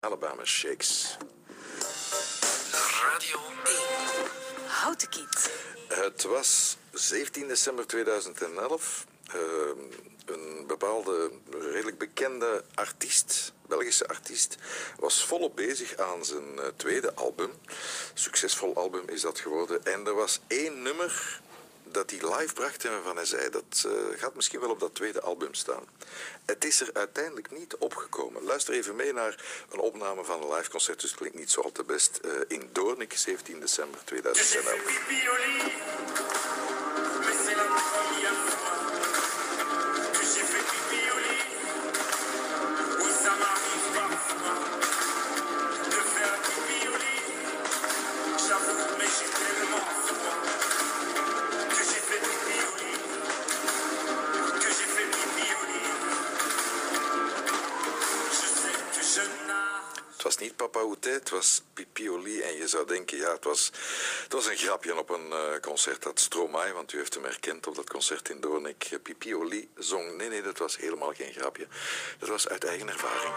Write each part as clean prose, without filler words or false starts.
Alabama Shakes. Radio 1. Houten Kiet. Het was 17 december 2011. Een bepaalde, redelijk bekende artiest, Belgische artiest, was volop bezig aan zijn tweede album. Succesvol album is dat geworden. En er was één nummer dat hij live bracht en waarvan hij zei, dat gaat misschien wel op dat tweede album staan. Het is er uiteindelijk niet opgekomen. Luister even mee naar een opname van een live concert, dus het klinkt niet zo al te best, in Doornik, 17 december 2011. Het was niet Papa Outé, het was Pipioli. En je zou denken, ja, het was een grapje op een concert dat Stromae, want u heeft hem herkend op dat concert in Doornik. Pipioli zong. Nee, dat was helemaal geen grapje. Dat was uit eigen ervaring.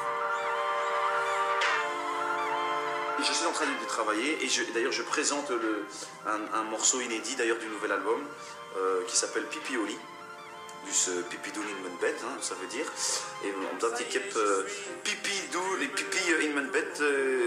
Je suis en train de travailler et d'ailleurs je présente un morceau inédit d'ailleurs du nouvel album qui s'appelle Pipioli. Dus pipi doen in mijn bed, hè, ça veut dire. En omdat ik heb pipi in mijn bed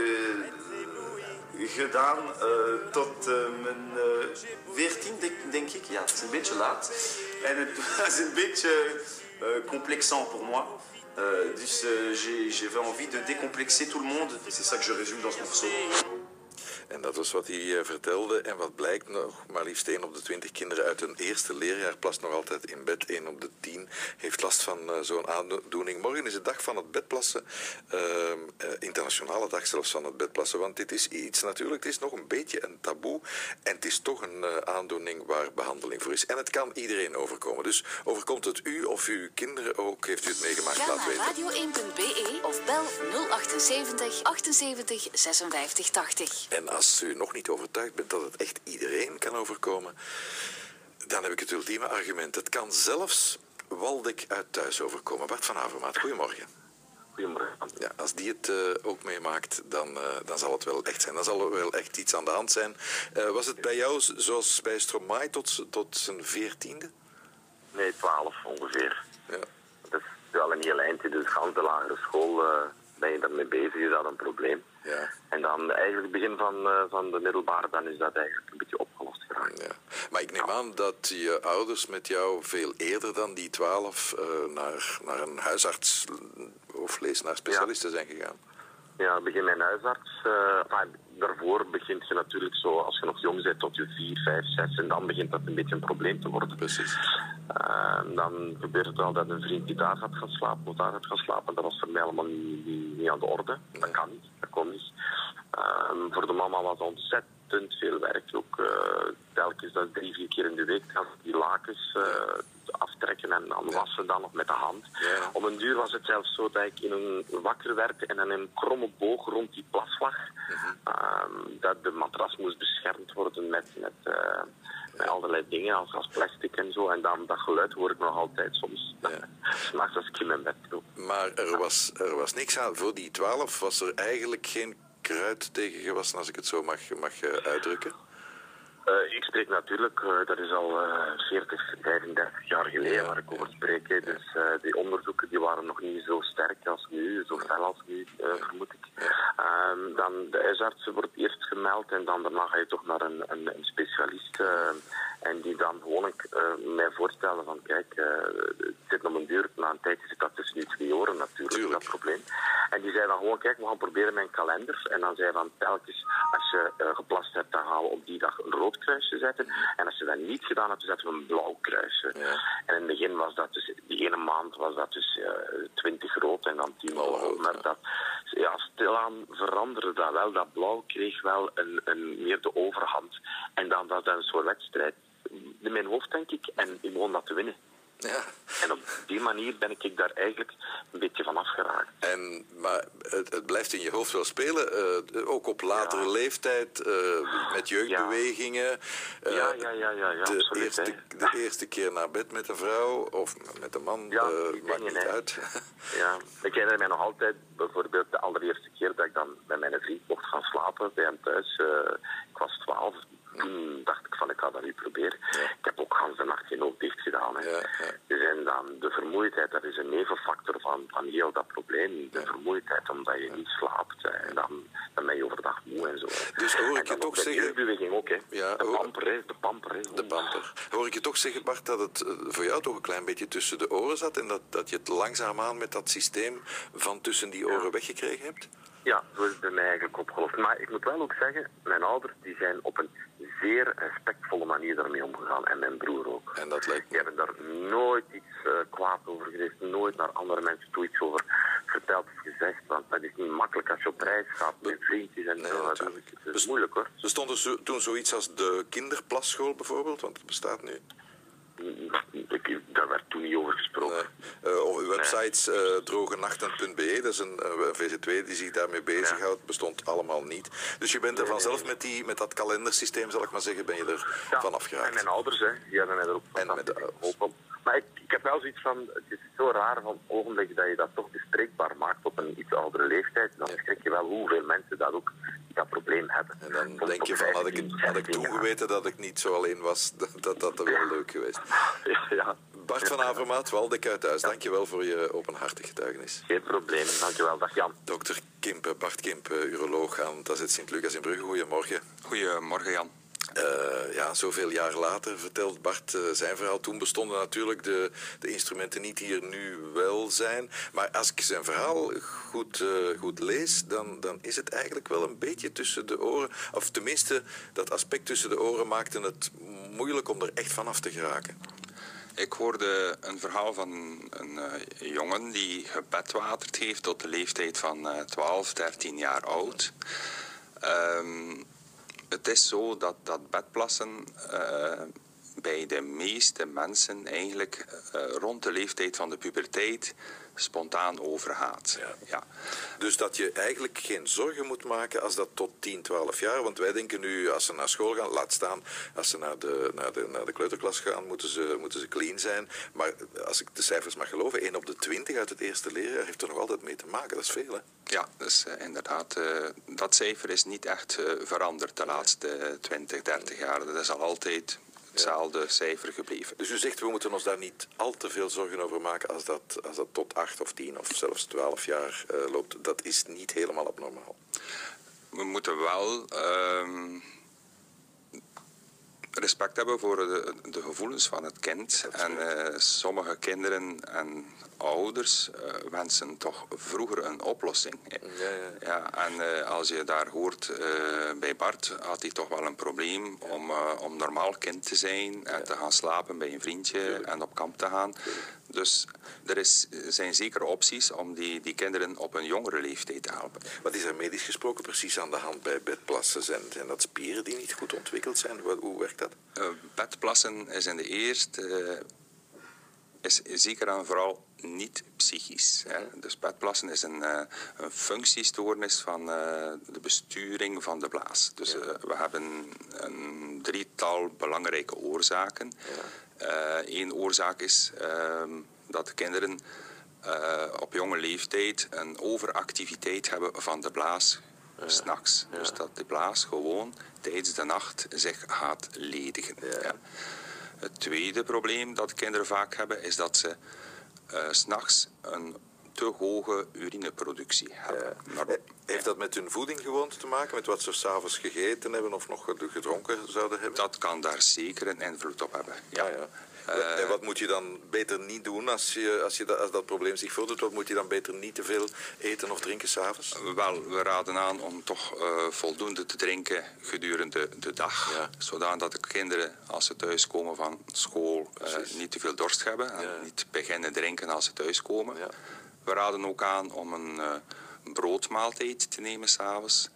gedaan tot mijn 14, denk ik. Ja, het is een beetje laat. En het was een beetje complexant pour moi. Dus j'avais envie de décomplexer tout le monde. C'est ça que je résume dans ce morceau. En dat was wat hij vertelde. En wat blijkt nog, maar liefst 1 op de 20 kinderen uit hun eerste leerjaar plast nog altijd in bed. 1 op de 10 heeft last van zo'n aandoening. Morgen is de dag van het bedplassen. Internationale dag zelfs van het bedplassen. Want dit is iets natuurlijk, het is nog een beetje een taboe. En het is toch een aandoening waar behandeling voor is. En het kan iedereen overkomen. Dus overkomt het u of uw kinderen ook? Heeft u het meegemaakt? Ga Laat naar weten. radio1.be of bel 078 78 56 80. En als u nog niet overtuigd bent dat het echt iedereen kan overkomen, dan heb ik het ultieme argument. Het kan zelfs Waldeck uit thuis overkomen. Bart van Avermaat, goedemorgen. Goedemorgen. Ja, als die het ook meemaakt, dan zal het wel echt zijn. Dan zal er wel echt iets aan de hand zijn. Was het bij jou zoals bij Stromae tot zijn 14e? Nee, 12 ongeveer. Ja. Dat is wel een heel eind. Dus gans de lagere school ben je daarmee bezig, is dat een probleem. Ja. En dan eigenlijk begin van de middelbare, dan is dat eigenlijk een beetje opgelost geraakt. Ja. Maar ik neem aan dat je ouders met jou veel eerder dan die 12 naar een huisarts of naar specialisten zijn gegaan. Ja, begin mijn huisarts. Daarvoor begint je natuurlijk zo, als je nog jong bent, tot je 4, 5, 6. En dan begint dat een beetje een probleem te worden. Precies. Dan gebeurt het wel dat een vriend die daar gaat gaan slapen, of daar gaat gaan slapen. Dat was voor mij allemaal niet aan de orde. Dat kan niet, dat kon niet. Voor de mama was ontzettend veel werk. Ook telkens dat 3, 4 keer in de week gaan die lakens aftrekken en dan wassen dan nog met de hand. Ja. Op een duur was het zelfs zo dat ik in een wakker werd en in een kromme boog rond die plas lag. Dat de matras moest beschermd worden met allerlei dingen als plastic en zo. En dan dat geluid hoor ik nog altijd soms. Ja. S'nachts als ik in mijn bed loop. Maar er was niks aan. Voor die 12 was er eigenlijk geen kruid tegen gewassen, als ik het zo mag uitdrukken. Ik spreek natuurlijk, dat is al 40, 35 jaar geleden waar ik over spreek. Hè. Dus die onderzoeken die waren nog niet zo sterk als nu, zo fel als nu, vermoed ik. Dan de huisarts wordt eerst gemeld en dan daarna ga je toch naar een specialist. En die dan gewoon mij voorstellen van kijk, het zit nog een duur, na een tijdje zit dat tussen die 2 oren natuurlijk, dat probleem. En die zei dan gewoon kijk, we gaan proberen mijn kalender. En dan zei van telkens, als je geplast hebt, dan gaan we op die dag een rood kruisje zetten. En als je dat niet gedaan hebt, dan zetten we een blauw kruisje. Ja. En in het begin was dat dus, die ene maand was dat dus 20 rood en dan 10 blauw. Maar dat, ja, stilaan veranderde dat wel. Dat blauw kreeg wel een meer de overhand. En dan was dat een soort wedstrijd in mijn hoofd, denk ik. En ik begon dat te winnen. Ja. En op die manier ben ik daar eigenlijk een beetje van afgeraakt. Maar het blijft in je hoofd wel spelen, ook op latere leeftijd, met jeugdbewegingen. Ja, absoluut. De eerste keer naar bed met een vrouw of met een man, maakt niet uit. Ja, ik herinner mij nog altijd bijvoorbeeld de allereerste keer dat ik dan met mijn vriend mocht gaan slapen bij hem thuis. Ik was 12. Toen dacht ik van, ik ga dat nu proberen. Ja. Ik heb ook gans de nacht geen oog dicht gedaan. Hè. Ja. Dus en dan de vermoeidheid, dat is een nevenfactor van heel dat probleem. De vermoeidheid, omdat je niet slaapt. En dan ben je overdag moe en zo. Dus hoor ik je toch zeggen... De beweging ook, hè. Ja, de pamper. De pamper. Hoor ik je toch zeggen, Bart, dat het voor jou toch een klein beetje tussen de oren zat en dat je het langzaamaan met dat systeem van tussen die oren weggekregen hebt? Ja, zo is het bij mij eigenlijk opgelost. Maar ik moet wel ook zeggen, mijn ouders die zijn op een zeer respectvolle manier daarmee omgegaan. En mijn broer ook. En dat lijkt me. Die hebben daar nooit iets kwaad over gezegd. Nooit naar andere mensen toe iets over verteld of gezegd. Want dat is niet makkelijk als je op reis gaat met vriendjes en zo. Dat is moeilijk hoor. Er stond toen zoiets als de kinderplasschool bijvoorbeeld, want het bestaat nu. Daar werd toen niet over gesproken. Websites drogenachten.be, dat is een VZ2 die zich daarmee bezighoudt, bestond allemaal niet. Dus je bent er vanzelf met dat kalendersysteem, zal ik maar zeggen, ben je er vanaf geraakt. En mijn ouders, hè, die hebben mij er ook geholpen. Maar ik heb wel zoiets van, het is zo raar van het ogenblik dat je dat toch bespreekbaar maakt op een iets oudere leeftijd, dan schrik je wel hoeveel mensen dat ook dat probleem hebben. En dan denk je van, had ik toen geweten dat ik niet zo alleen was, dat wel leuk geweest. Ja. Bart van Avermaat, Waldeck uit Huis, dankjewel voor je openhartig getuigenis. Geen probleem, dankjewel. Dag Jan. Dokter Kimpe, Bart Kimpe, uroloog aan het AZ Sint-Lucas in Brugge. Goedemorgen. Goedemorgen Jan. Zoveel jaar later vertelt Bart zijn verhaal. Toen bestonden natuurlijk de instrumenten niet die er nu wel zijn. Maar als ik zijn verhaal goed lees, dan is het eigenlijk wel een beetje tussen de oren. Of tenminste, dat aspect tussen de oren maakte het moeilijk om er echt vanaf te geraken. Ik hoorde een verhaal van een jongen die gebedwaterd heeft tot de leeftijd van 12, 13 jaar oud. Het is zo dat bedplassen bij de meeste mensen eigenlijk rond de leeftijd van de puberteit spontaan overgaat. Ja. Dus dat je eigenlijk geen zorgen moet maken als dat tot 10, 12 jaar... Want wij denken nu, als ze naar school gaan, laat staan... Als ze naar de kleuterklas gaan, moeten ze clean zijn. Maar als ik de cijfers mag geloven, 1 op de 20 uit het eerste leerjaar heeft er nog altijd mee te maken. Dat is veel, hè? Ja, dus inderdaad, dat cijfer is niet echt veranderd de laatste 20, 30 jaar. Dat is al altijd hetzelfde cijfer gebleven. Dus u zegt, we moeten ons daar niet al te veel zorgen over maken als dat tot 8 of 10 of zelfs 12 jaar loopt. Dat is niet helemaal abnormaal. We moeten wel respect hebben voor de gevoelens van het kind. En sommige kinderen en ouders wensen toch vroeger een oplossing. Ja, en als je daar hoort, bij Bart had hij toch wel een probleem om normaal kind te zijn en te gaan slapen bij een vriendje en op kamp te gaan. Dus er zijn zeker opties om die kinderen op een jongere leeftijd te helpen. Wat is er medisch gesproken precies aan de hand bij bedplassen? Zijn dat spieren die niet goed ontwikkeld zijn? Hoe werkt dat? Bedplassen is in de eerste... is zeker en vooral niet psychisch. Hè. Dus bedplassen is een functiestoornis van de besturing van de blaas. Dus we hebben een drietal belangrijke oorzaken. Eén oorzaak is dat de kinderen op jonge leeftijd een overactiviteit hebben van de blaas 's nachts. Dus dat de blaas gewoon tijdens de nacht zich gaat ledigen. Ja. Het tweede probleem dat kinderen vaak hebben is dat ze 's nachts een te hoge urineproductie hebben. Heeft dat met hun voeding gewoon te maken? Met wat ze 's avonds gegeten hebben of nog gedronken zouden hebben? Dat kan daar zeker een invloed op hebben. Ja. En wat moet je dan beter niet doen als dat probleem zich voordoet? Wat moet je dan beter niet te veel eten of drinken 's avonds? Wel, we raden aan om toch voldoende te drinken gedurende de dag. Zodat de kinderen, als ze thuiskomen van school, niet te veel dorst hebben. En niet beginnen drinken als ze thuiskomen. We raden ook aan om een broodmaaltijd te nemen s'avonds.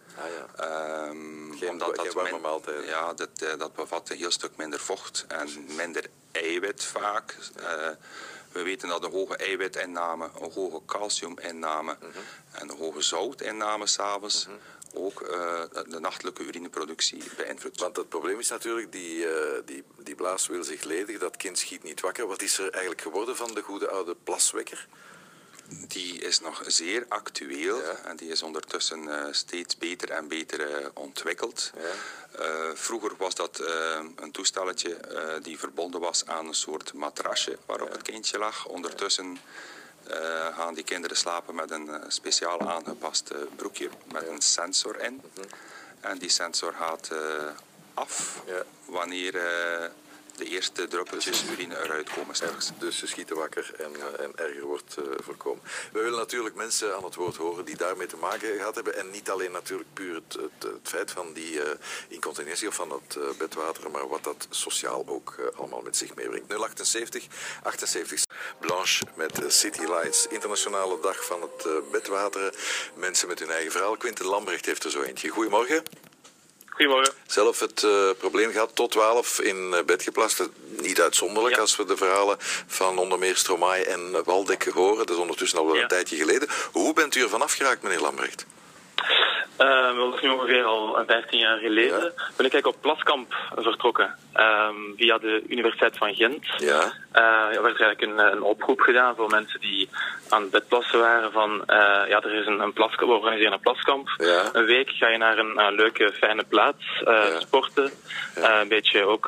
Geen warme maaltijd. Ja, dat bevat een heel stuk minder vocht en minder eiwit vaak. We weten dat een hoge eiwitinname, een hoge calciuminname en een hoge zoutinname s'avonds ook de nachtelijke urineproductie beïnvloedt. Want het probleem is natuurlijk, die blaas wil zich ledigen, dat kind schiet niet wakker. Wat is er eigenlijk geworden van de goede oude plaswekker? Die is nog zeer actueel en die is ondertussen steeds beter en beter ontwikkeld. Ja. Vroeger was dat een toestelletje die verbonden was aan een soort matrasje waarop het kindje lag. Ondertussen gaan die kinderen slapen met een speciaal aangepast broekje met een sensor in. En die sensor gaat af wanneer de eerste druppeltjes urine eruit komen straks. Dus ze schieten wakker en erger wordt voorkomen. We willen natuurlijk mensen aan het woord horen die daarmee te maken gehad hebben. En niet alleen natuurlijk puur het feit van die incontinentie of van het bedwater, maar wat dat sociaal ook allemaal met zich meebrengt. 078 78 Blanche met City Lights. Internationale dag van het bedwateren. Mensen met hun eigen verhaal. Quinten Lambrecht heeft er zo eentje. Goedemorgen. Goedemorgen. Zelf het probleem gehad, tot 12 in bed geplast. Niet uitzonderlijk als we de verhalen van onder meer Stromae en Waldeck horen. Dat is ondertussen al wel een tijdje geleden. Hoe bent u ervan afgeraakt, meneer Lambrecht? Dat is nu ongeveer al 15 jaar geleden. Ben ik eigenlijk op Plaskamp vertrokken. Via de Universiteit van Gent. Er werd eigenlijk een oproep gedaan voor mensen die aan het bedplassen waren van er is een plaskamp, we organiseren een plaskamp. Een week ga je naar een leuke, fijne plaats, sporten. Een beetje ook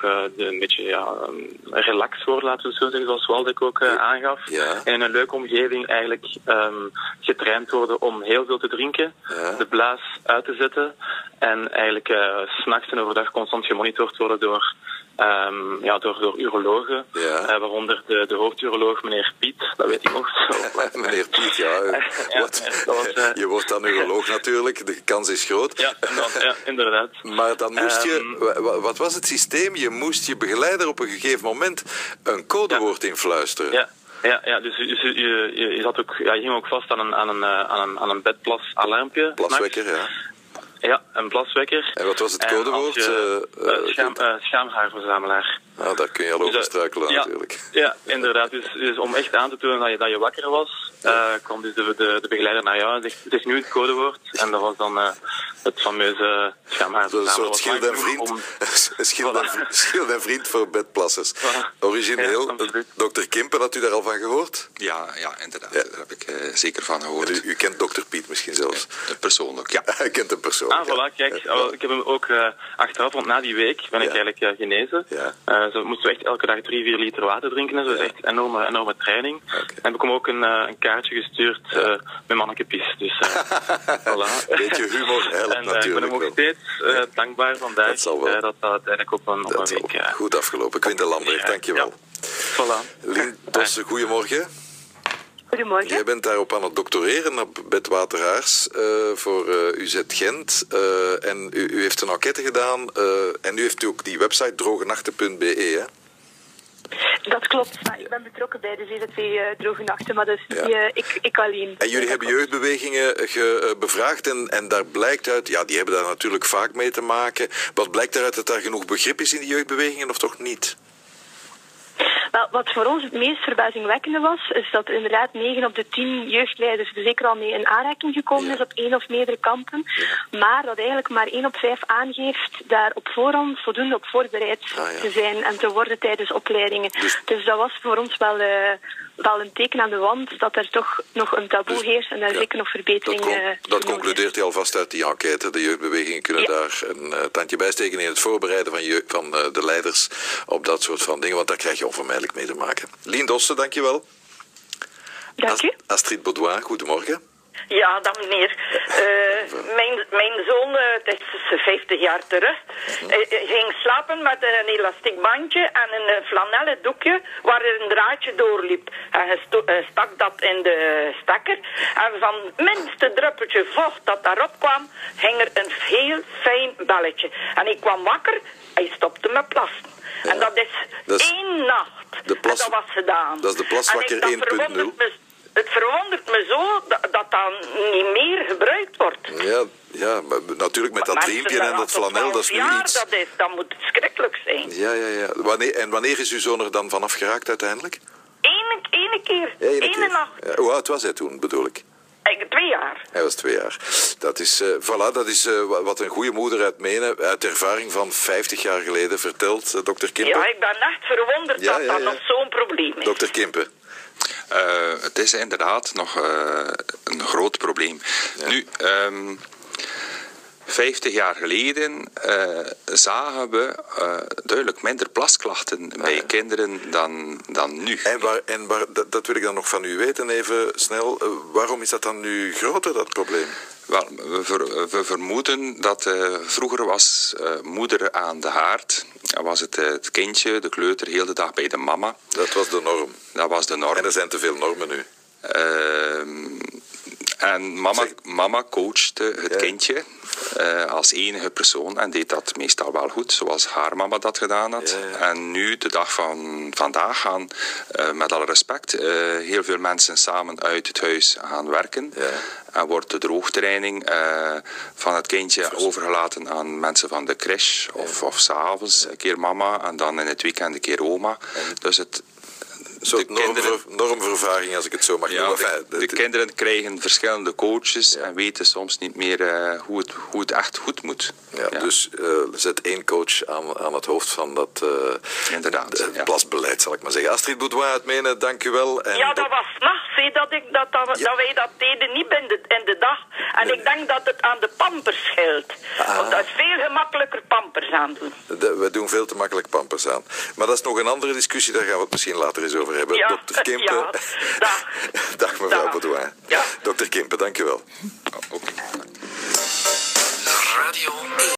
relaxed worden, laten we het zo zeggen, zoals Waldeck ook aangaf. En in een leuke omgeving eigenlijk getraind worden om heel veel te drinken. De blaas uit te zetten. En eigenlijk 's nachts en overdag constant gemonitord worden door urologen, waaronder de hoofduroloog, meneer Piet, dat weet ik nog. Meneer Piet, je wordt dan uroloog natuurlijk, de kans is groot. Ja, inderdaad. Maar dan moest je, wat was het systeem? Je moest je begeleider op een gegeven moment een codewoord influisteren. Ja, dus je zat ook, je ging ook vast aan een bedplasalarmpje. Plaswekker, Ja, een plaswekker. En wat was het codewoord? Schaamhaarverzamelaar. Nou, daar kun je al over struikelen natuurlijk. Ja, inderdaad. Dus om echt aan te tonen dat je wakker was, kwam dus de begeleider naar jou en zegt, het is nu het codewoord. En dat was dan het fameuze schaamhaarverzamelaar. Een soort schild en vriend voor bedplassers. Origineel. Dokter Kimpen, had u daar al van gehoord? Ja, inderdaad. Daar heb ik zeker van gehoord. U kent dokter Piet misschien zelfs? Persoonlijk, ja. U kent hem persoonlijk. Voilà, kijk. Ik heb hem ook achteraf, want na die week ben ik eigenlijk genezen. Zo moesten we echt elke dag 3-4 liter water drinken. En zo. Dat is echt een enorme training. En heb ik hem ook een kaartje gestuurd met manneke Pies. Dus voilà. Beetje humor helpt natuurlijk. Ik ben hem ook steeds dankbaar vandaag dat uiteindelijk op een week... Goed afgelopen. Quinten Lambrecht, dankjewel. Voilà. Lien Dosse, goedemorgen. Goedemorgen. Jij bent daarop aan het doctoreren op bedwateraars voor UZ Gent. En u heeft een enquête gedaan en nu heeft u ook die website drogenachten.be, hè? Dat klopt, maar ik ben betrokken bij de VZW Droge Nachten, maar dat is niet ik alleen. En jullie hebben jeugdbewegingen bevraagd en daar blijkt uit, die hebben daar natuurlijk vaak mee te maken. Wat blijkt daaruit dat daar genoeg begrip is in die jeugdbewegingen of toch niet? Wel, wat voor ons het meest verbazingwekkende was, is dat inderdaad 9 op de 10 jeugdleiders er zeker al mee in aanraking gekomen is op 1 of meerdere kampen. Maar dat eigenlijk maar 1 op 5 aangeeft daar op voorhand voldoende op voorbereid te zijn en te worden tijdens opleidingen. Dus dat was voor ons wel een teken aan de wand dat er toch nog een taboe heerst en daar zeker nog verbetering dat concludeert hij alvast uit die enquête. De jeugdbewegingen kunnen daar een tandje bij steken in het voorbereiden van de leiders op dat soort van dingen, want daar krijg je onvermijdelijk mee te maken. Lien Dosse, dankjewel. Dank u. Astrid Baudouin, goedemorgen. Ja, dan meneer. Mijn zoon, dat is 50 jaar terug, ging slapen met een elastiek bandje en een flanellen doekje waar er een draadje doorliep. En hij stak dat in de stekker. En van het minste druppeltje vocht dat daarop kwam, ging er een heel fijn belletje. En ik kwam wakker, hij stopte met plassen. Ja. En dat is 1 nacht. En dat was gedaan. Dat is de plaswakker 1.0. het verwondert me zo dat niet meer gebruikt wordt. Ja, maar natuurlijk met dat riempje en dat flanel, dat is nu iets. Dat moet schrikkelijk zijn. Ja. Wanneer is uw zoon er dan vanaf geraakt uiteindelijk? Ene keer. Ene nacht. Ja, hoe oud was hij toen, bedoel ik? 2 jaar. Hij was 2 jaar. Dat is, dat is wat een goede moeder uit Menen, uit ervaring van 50 jaar geleden, vertelt, dokter Kimpe. Ja, ik ben echt verwonderd dat nog zo'n probleem is. Dokter Kimpe. Het is inderdaad nog een groot probleem. Ja. Nu, 50 jaar geleden zagen we duidelijk minder plasklachten bij kinderen dan nu. En dat wil ik dan nog van u weten, even snel. Waarom is dat dan nu groter, dat probleem? Wel, we vermoeden dat vroeger was moeder aan de haard. Dan was het kindje, de kleuter, heel de dag bij de mama. Dat was de norm. Dat was de norm. En er zijn te veel normen nu. En mama coachte het kindje als enige persoon en deed dat meestal wel goed, zoals haar mama dat gedaan had. Ja. En nu, de dag van vandaag, gaan met alle respect heel veel mensen samen uit het huis gaan werken. Ja. En wordt de droogtraining van het kindje overgelaten aan mensen van de crash of 's avonds een keer mama en dan in het weekend een keer oma. Dus een soort normvervaging, als ik het zo mag noemen. De kinderen krijgen verschillende coaches en weten soms niet meer hoe het echt goed moet. Ja. Dus zet 1 coach aan het hoofd van dat plasbeleid, zal ik maar zeggen. Astrid Boudoin uit Menen, dank u wel. En dat was nachts, dat wij dat deden niet in de dag. En ik denk dat het aan de pampers scheelt. Want dat is veel gemakkelijker pampers aan doen. We doen veel te makkelijk pampers aan. Maar dat is nog een andere discussie, daar gaan we het misschien later eens over hebben. Ja. Dokter Kimpe. Dag. Dag mevrouw Boudoin. Ja. Dokter Kimpe, dank u wel. Okay. Radio